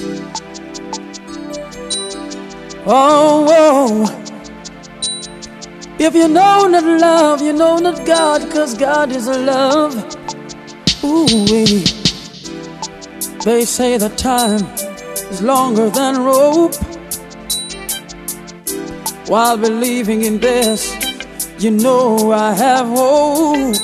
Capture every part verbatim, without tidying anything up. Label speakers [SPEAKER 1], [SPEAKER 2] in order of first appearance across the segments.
[SPEAKER 1] Oh, oh. If you know not love, you know not God, 'cause God is love. Ooh-wee. They say that time is longer than rope. While believing in this, you know I have hope.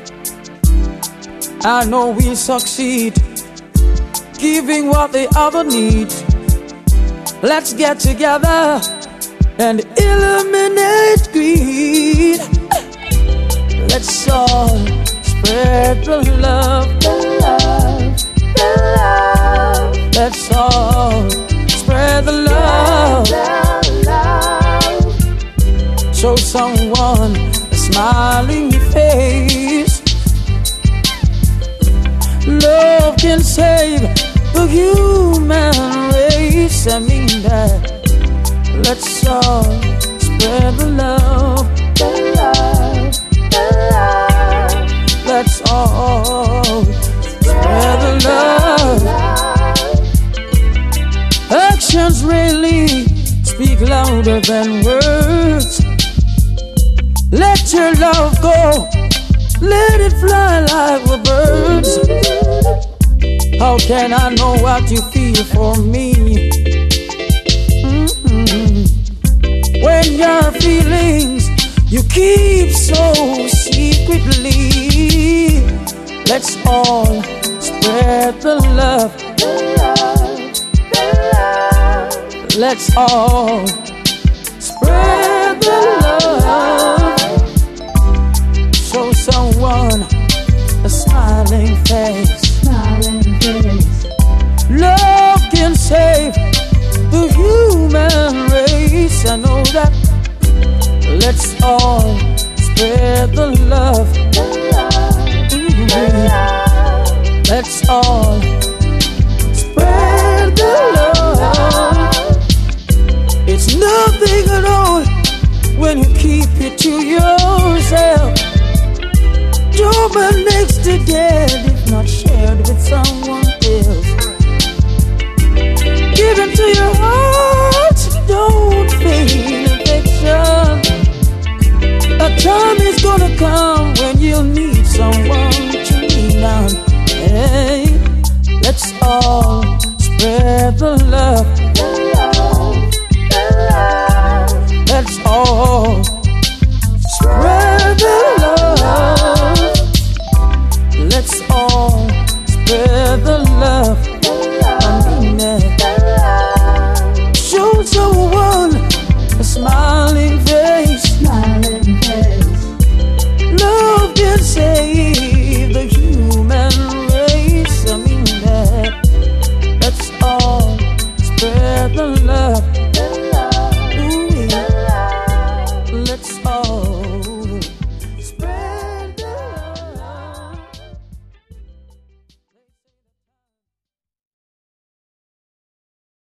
[SPEAKER 1] I know we'll succeed, giving what the other needs. Let's get together and eliminate greed. Let's all spread the love, the love, the love. Let's all spread the love, the love. Show someone a smiling face. Love can save the human race. I mean that. Let's all spread the love, the love, the love. Let's all spread the love. Actions really speak louder than words. Let your love go, let it fly like the birds. How can I know what you feel for me? Mm-hmm. When your feelings you keep so secretly. Let's all spread the love, the love, the love. Let's all spread the love. Show someone a smiling face. Love can save the human race. I know that. Let's all spread the love, the love, the love. Let's all spread the love. It's nothing at all when you keep it to yourself. Job next to dead.